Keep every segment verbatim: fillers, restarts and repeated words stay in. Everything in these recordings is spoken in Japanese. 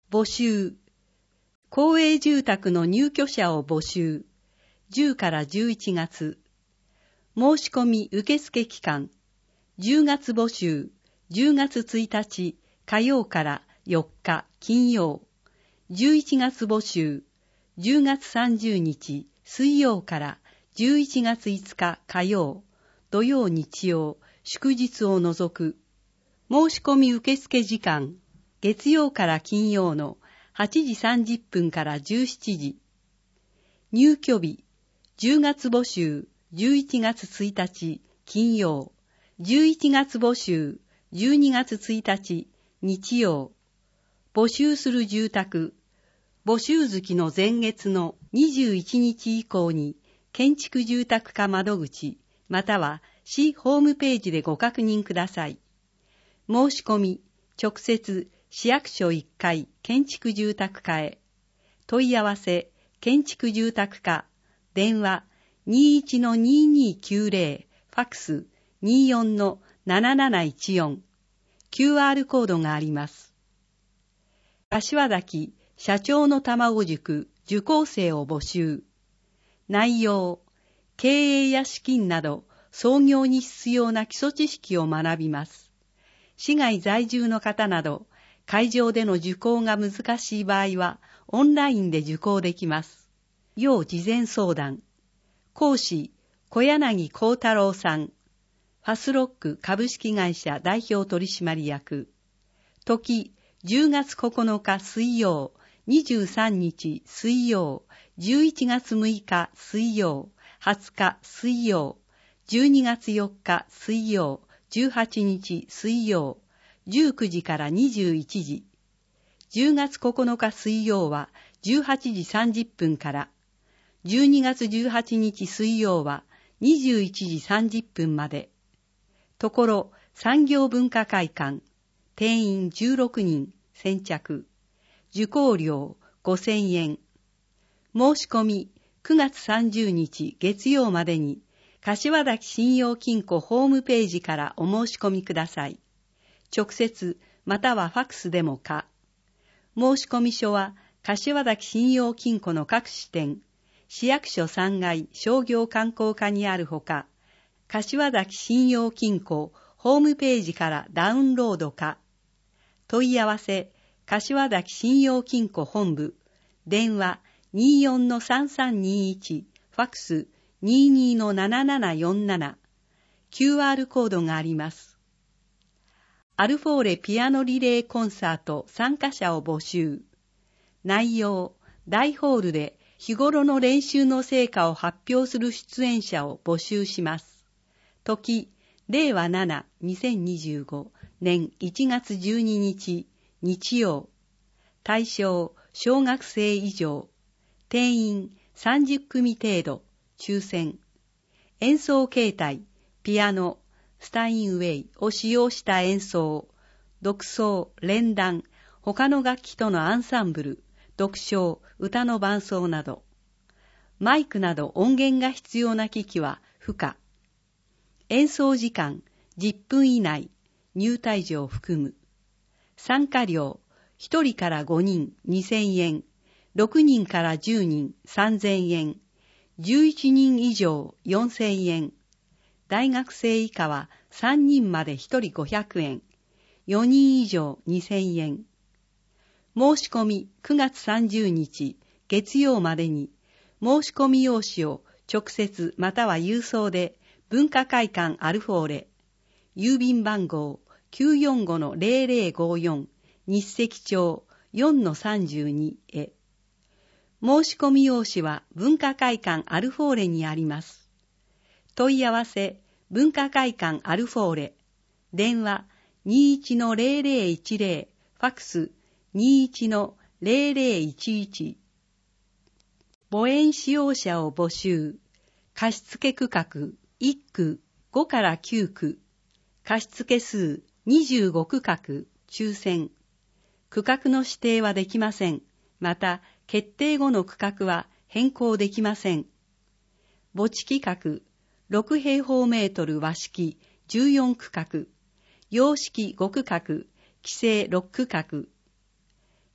募集。公営住宅の入居者を募集。じゅうからじゅういちがつ。申し込み受付期間。じゅうがつ募集。じゅうがつついたち火曜からよっか金曜。じゅういちがつ募集。じゅうがつさんじゅうにち水曜からじゅういちがついつか火曜。土曜日曜、祝日を除く。申し込み受付時間。月曜から金曜のはちじさんじゅっぷんからじゅうしちじ。入居日。じゅうがつ募集。じゅういちがつついたち金曜。じゅういちがつ募集。じゅうにがつついたち日曜。募集する住宅。募集月の前月のにじゅういちにち以降に建築住宅課窓口または市ホームページでご確認ください。申し込み直接市役所いっかい建築住宅課へ。問い合わせ建築住宅課電話 にじゅういちのにじゅうにきゅうぜろ ファックス にじゅうよんのなななないちよん キューアール コードがあります。柏崎社長の卵塾受講生を募集。内容、経営や資金など創業に必要な基礎知識を学びます。市外在住の方など、会場での受講が難しい場合は、オンラインで受講できます。要事前相談。講師、小柳幸太郎さん。ファスロック株式会社代表取締役。時、じゅうがつここのか水曜、にじゅうさんにち水曜、じゅういちがつむいか水曜、はつか水曜、じゅうにがつよっか水曜、じゅうはちにち水曜、じゅうくじからにじゅういちじ。じゅうがつここのか水曜はじゅうはちじさんじゅっぷんから、じゅうにがつじゅうはちにち水曜はにじゅういちじさんじゅっぷんまで。ところ産業文化会館、定員じゅうろくにん先着。受講料ごせんえん。申し込みくがつさんじゅうにち月曜までに柏崎信用金庫ホームページからお申し込みください。直接またはファックスでも可。申込書は柏崎信用金庫の各支店、市役所さんがい商業観光課にあるほか、柏崎信用金庫ホームページからダウンロード可。問い合わせ、柏崎信用金庫本部、電話 にじゅうよんのさんさんにいち、ファックス にじゅうにのななななよんなな、キューアール コードがあります。アルフォーレピアノリレーコンサート参加者を募集。内容、大ホールで日頃の練習の成果を発表する出演者を募集します。時、れいわなな、にせんにじゅうご年いちがつじゅうににち、日曜。対象、小学生以上。定員さんじゅっくみ程度、抽選。演奏形態、ピアノ、スタインウェイを使用した演奏、独奏、連弾、他の楽器とのアンサンブル、独唱、歌の伴奏など。マイクなど音源が必要な機器は不可。演奏時間じゅっぷん以内、入退場を含む。参加料、ひとりからごにんにせんえん、ろくにんからじゅうにんさんぜんえん、じゅういちにん以上よんせんえん、大学生以下はさんにんまでひとりごひゃくえん、よにん以上にせんえん。申し込みくがつさんじゅうにち月曜までに申し込み用紙を直接または郵送で文化会館アルフォーレ、郵便番号 きゅうよんごのぜろぜろごよん 日赤町 よんのさんじゅうに へ。申し込み用紙は文化会館アルフォーレにあります。問い合わせ、文化会館アルフォーレ、電話 にじゅういちのぜろぜろいちぜろ、ファックス にじゅういちのぜろぜろいちいち。墓園使用者を募集。貸付区画いっくごからきゅうく、貸付数にじゅうごくかく、抽選。区画の指定はできません。また、決定後の区画は変更できません。墓地規画ろくへいほうメートル和式じゅうよんくかく、洋式ごくかく、規制ろっくかく。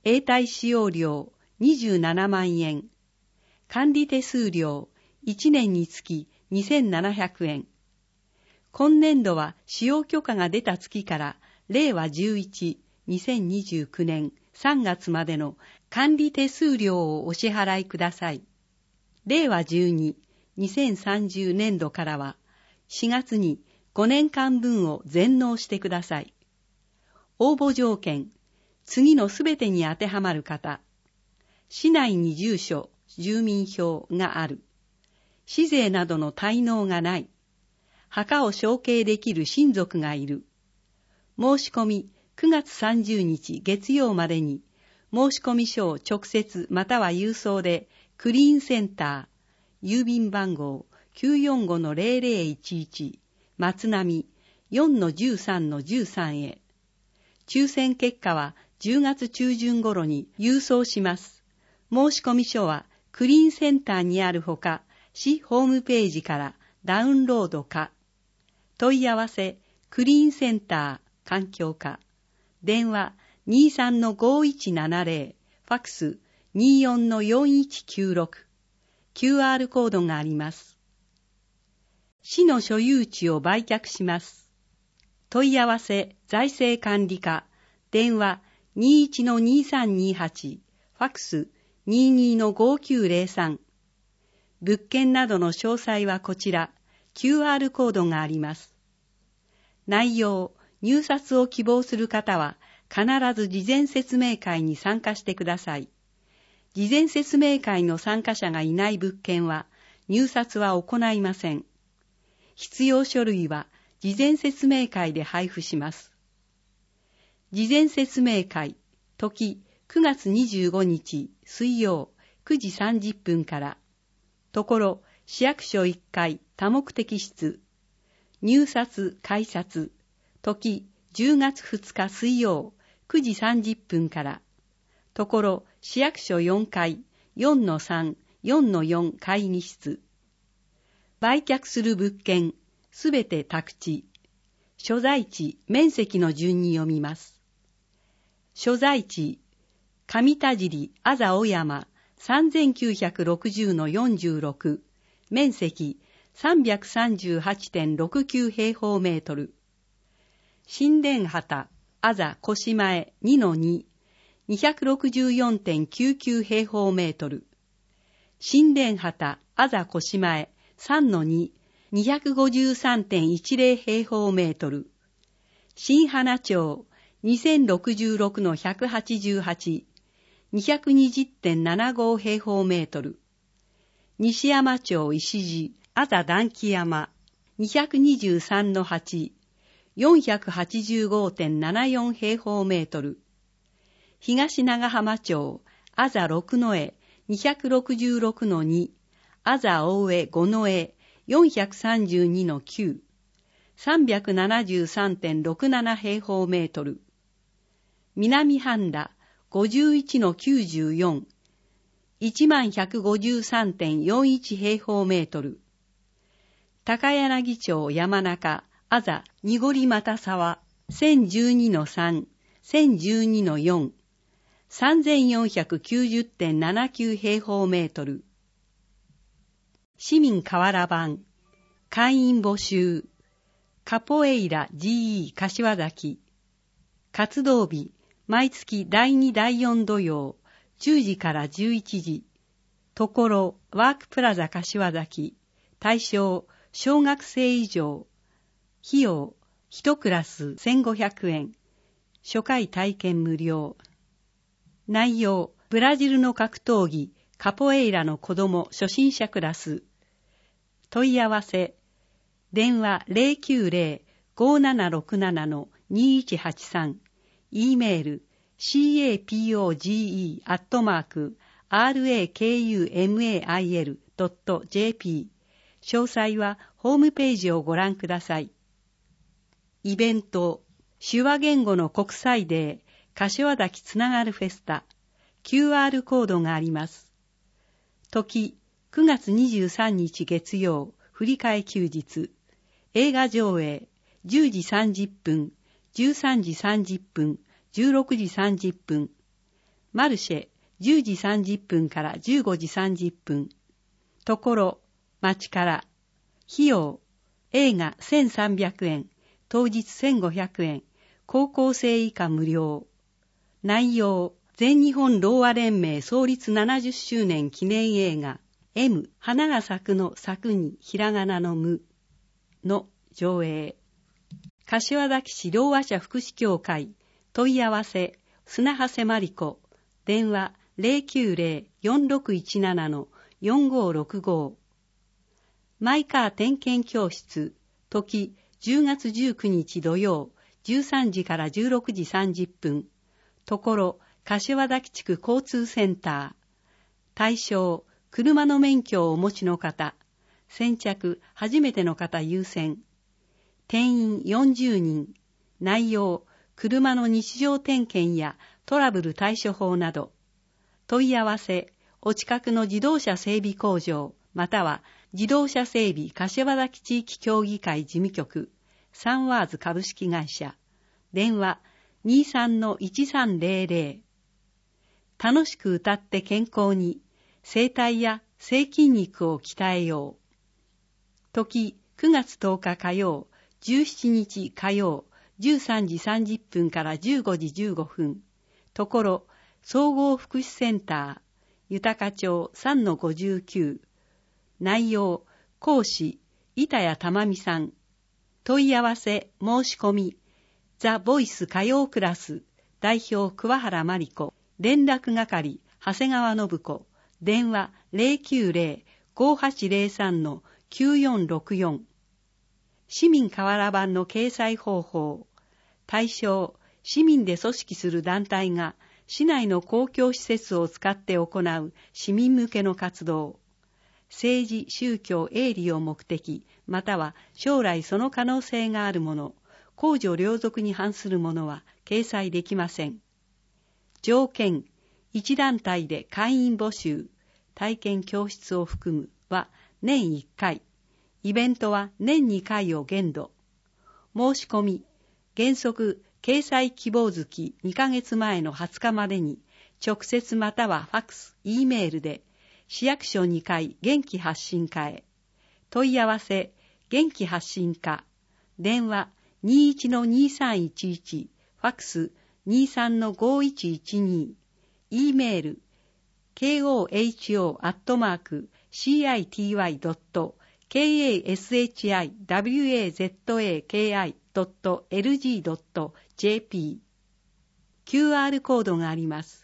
永代使用料にじゅうななまんえん、管理手数料いちねんにつきにせんななひゃくえん。今年度は使用許可が出た月かられいわじゅういち、にせんにじゅうきゅうねんさんがつまでの管理手数料をお支払いください。れいわじゅうに、にせんさんじゅうねんどからはしがつにごねんかんぶんを全納してください。応募条件、次のすべてに当てはまる方、市内に住所、住民票がある、市税などの滞納がない、墓を承継できる親族がいる。申し込みくがつさんじゅうにち月曜までに、申込書を直接または郵送でクリーンセンター、郵便番号 きゅうよんごのゼロゼロいちいち 松並 よんのじゅうさんのじゅうさん へ。抽選結果はじゅうがつちゅうじゅん頃に郵送します。申込書はクリーンセンターにあるほか、市ホームページからダウンロードか。問い合わせ、クリーンセンター、環境課。電話 にじゅうさんのごいちななゼロ、ファックス にじゅうよんのよんいちきゅうろく。キューアール コードがあります。市の所有地を売却します。問い合わせ、財政管理課。電話 にじゅういちのにさんにはち、ファックス にじゅうにのごきゅうゼロさん。物件などの詳細はこちら、キューアール コードがあります。内容、入札を希望する方は、必ず事前説明会に参加してください。事前説明会の参加者がいない物件は、入札は行いません。必要書類は、事前説明会で配布します。事前説明会、時くがつにじゅうごにち水曜くじさんじゅっぷんから、ところ市役所いっかい多目的室、入札改札、時じゅうがつふつか水曜くじさんじゅっぷんから、ところ市役所よんかい よんのさん、よんのよん 会議室。売却する物件、すべて宅地。所在地、面積の順に読みます。所在地、上田尻あざお山 さんぜんきゅうひゃくろくじゅうのよんじゅうろく、面積 さんびゃくさんじゅうはちてんろくきゅう 平方メートル。新田畑あざ越前 にのに、にひゃくろくじゅうよんてんきゅうきゅう 平方メートル。新田畑あざ越前 さんのに、にひゃくごじゅうさんてんいちゼロ 平方メートル。新花町 にせんろくじゅうろくのひゃくはちじゅうはち、にひゃくにじゅうてんななご 平方メートル。西山町石地あざ団木山 にひゃくにじゅうさんのはち、よんひゃくはちじゅうごてんななよん 平方メートル。東長浜町あざ六の絵 にひゃくろくじゅうろくのに、あざ大江五の絵 よんひゃくさんじゅうにのきゅう、さんびゃくななじゅうさんてんろくなな 平方メートル。南半田ごじゅういちのきゅうじゅうよん、いちまんひゃくごじゅうさんてんよんいち 平方メートル。高柳町山中あざにごり又沢 せんじゅうにのさん、せんじゅうにのよん、さんぜんよんひゃくきゅうじゅうてんななきゅう 平方メートル。市民河原版、会員募集、カポエイラ ジーイー 柏崎。活動日、毎月だいにだいよん土曜、じゅうじからじゅういちじ。ところ、ワークプラザ柏崎。対象、小学生以上。費用、いちクラスせんごひゃくえん。初回体験無料。内容、ブラジルの格闘技、カポエイラの子供初心者クラス。問い合わせ、電話 ゼロきゅうゼロ ごーななろくなな にいちはちさん、e メール シーエーピーオージーイー アットマーク アールエーケーユーエムエーアイエル ドット ジェーピー。詳細はホームページをご覧ください。イベント、手話言語の国際デー、柏崎つながるフェスタ、キューアール コードがあります。時、くがつにじゅうさんにち月曜、振り替え休日。映画上映、じゅうじさんじゅっぷん、じゅうさんじさんじゅっぷん、じゅうろくじさんじゅっぷん。 マルシェじゅうじさんじゅっぷんからじゅうごじさんじゅっぷん。ところ、町から。費用、映画せんさんびゃくえん、当日せんごひゃくえん、高校生以下無料。内容、全日本ろうあ連盟創立ななじゅっしゅうねん記念映画、M、花が咲くの咲くにひらがなのむの上映。柏崎市ろうあ者福祉協会、問い合わせ、砂長谷まりこ、電話 ゼロきゅうゼロ よんろくいちなな よんごろくご。マイカー点検教室、時じゅうがつじゅうくにち土曜、じゅうさんじからじゅうろくじさんじゅっぷん。ところ、柏崎地区交通センター。対象、車の免許をお持ちの方。先着、初めての方優先。定員よんじゅうにん。内容、車の日常点検やトラブル対処法など。問い合わせ、お近くの自動車整備工場、または自動車整備柏崎地域協議会事務局、サンワーズ株式会社。電話 にじゅうさんのいちさんゼロゼロ。楽しく歌って健康に、声帯や声筋肉を鍛えよう。時くがつとおか火曜、じゅうしちにち火曜、じゅうさんじさんじゅっぷんからじゅうごじじゅうごふん。ところ、総合福祉センター、豊町 さんのごじゅうきゅう。内容、講師、板谷珠美さん。問い合わせ、申し込み、ザ・ボイス歌謡クラス、代表桑原真理子、連絡係、長谷川信子、電話 ゼロきゅうゼロ ごはちゼロさんのきゅうよんろくよん。市民瓦版の掲載方法。対象、市民で組織する団体が市内の公共施設を使って行う市民向けの活動。政治、宗教、営利を目的、または将来その可能性があるもの、公序良俗に反するものは掲載できません。条件、一団体で会員募集、体験教室を含むは年いっかい、イベントは年にかいを限度。申し込み、原則、掲載希望月にかげつまえのはつかまでに、直接またはファックス、Eメールで、市役所にかい元気発信課へ。問い合わせ、元気発信課。電話 にじゅういちのにさんいちいち、ファックス にじゅうさんのごいちいちに。Eメール、ケーオーエイチオー アットマーク シーアイティーワイ ドット ケーエーエスエイチアイダブリューエーゼットエーケーアイ ドットエルジー ドット ジェーピー。キューアール コードがあります。